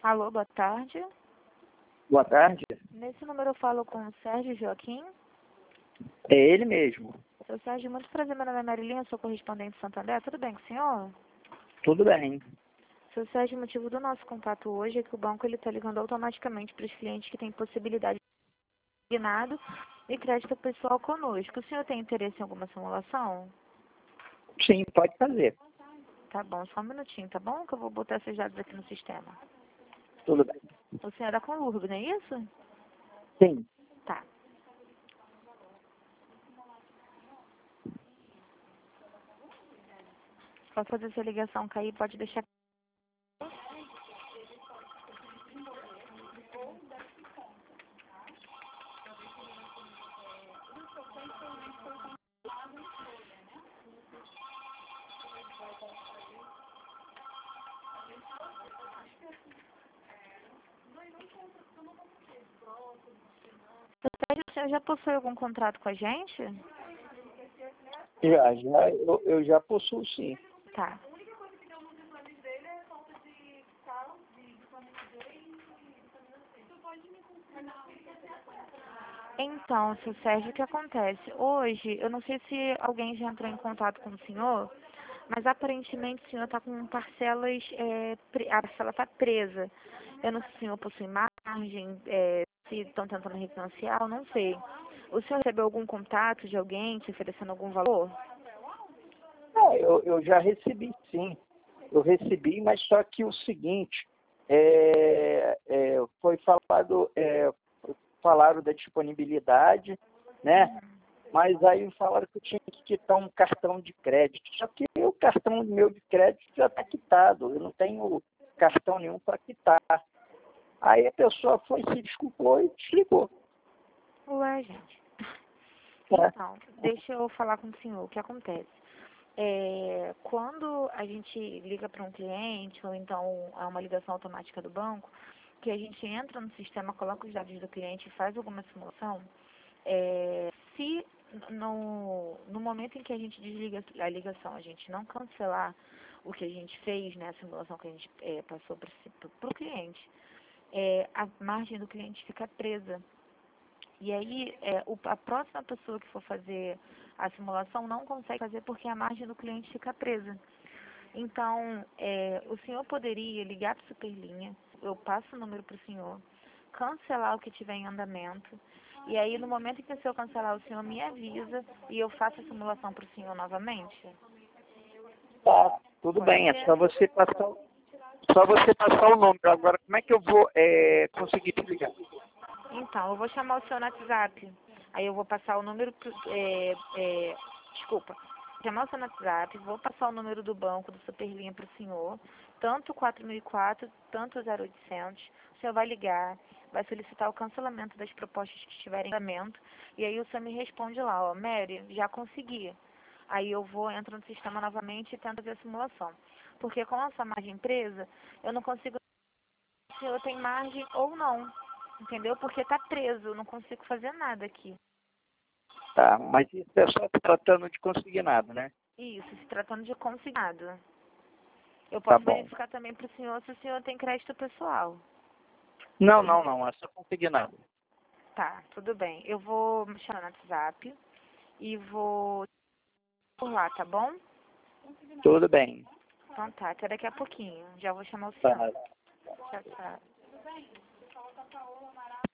Alô, boa tarde. Boa tarde. Nesse número eu falo com o Sérgio Joaquim. É ele mesmo. Seu Sérgio, muito prazer, meu nome é Marilinha, sou correspondente de Santo André. Tudo bem com o senhor? Tudo bem. Seu Sérgio, o motivo do nosso contato hoje é que o banco está ligando automaticamente para os clientes que têm possibilidade de asignado e crédito pessoal conosco. O senhor tem interesse em alguma simulação? Sim, pode fazer. Tá bom, só um minutinho, tá bom? Que eu vou botar esses dados aqui no sistema. Tudo bem. O senhor é da Conlurb, não é isso? Sim. Tá. Só fazer essa ligação cair, pode deixar. Seu Sérgio, o senhor já possui algum contrato com a gente? Eu já possuo, sim. Tá. Então, seu Sérgio, o que acontece? Hoje, eu não sei se alguém já entrou em contato com o senhor, mas aparentemente o senhor está com parcelas, a parcela está presa. Eu não sei se o senhor possui margem, se estão tentando refinanciar, eu não sei. O senhor recebeu algum contato de alguém te oferecendo algum valor? Eu já recebi, sim. Eu recebi, mas só que o seguinte, foi falaram da disponibilidade, né? Mas aí falaram que eu tinha que quitar um cartão de crédito. Só que o cartão meu de crédito já está quitado. Eu não tenho cartão nenhum para quitar. Aí a pessoa se desculpou e desligou. Ué, gente. Né? Então, deixa eu falar com o senhor. O que acontece? Quando a gente liga para um cliente, ou então é uma ligação automática do banco, que a gente entra no sistema, coloca os dados do cliente e faz alguma simulação, se no momento em que a gente desliga a ligação, a gente não cancelar o que a gente fez, né, a simulação que a gente passou para o cliente, a margem do cliente fica presa. E aí, a próxima pessoa que for fazer a simulação não consegue fazer porque a margem do cliente fica presa. Então, o senhor poderia ligar para a Superlinha, eu passo o número para o senhor, cancelar o que tiver em andamento, e aí no momento em que o senhor cancelar, o senhor me avisa e eu faço a simulação para o senhor novamente? Tá, tudo Pode bem, é ser? só você passar o número. Agora, como é que eu vou conseguir te ligar? Então, eu vou chamar o senhor no WhatsApp. Aí eu vou passar o número, desculpa, chamar o seu no WhatsApp, vou passar o número do banco, do Superlinha para o senhor, tanto o 4004, tanto o 0800. O senhor vai ligar, vai solicitar o cancelamento das propostas que estiverem em andamento, e aí o senhor me responde lá, ó, Mary, já consegui. Aí eu entro no sistema novamente e tento fazer a simulação. Porque com essa margem presa, eu não consigo se o senhor tem margem ou não. Entendeu? Porque tá preso, eu não consigo fazer nada aqui. Tá, mas isso é só tratando de consignado, né? Isso, se tratando de consignado. Eu Tá posso bom. verificar também para o senhor se o senhor tem crédito pessoal. Não, é só consignado. Tá, tudo bem. Eu vou me chamar no WhatsApp e vou por lá, tá bom? Tudo bem. Então tá, até daqui a pouquinho. Já vou chamar o Tá. senhor. Tchau, tchau.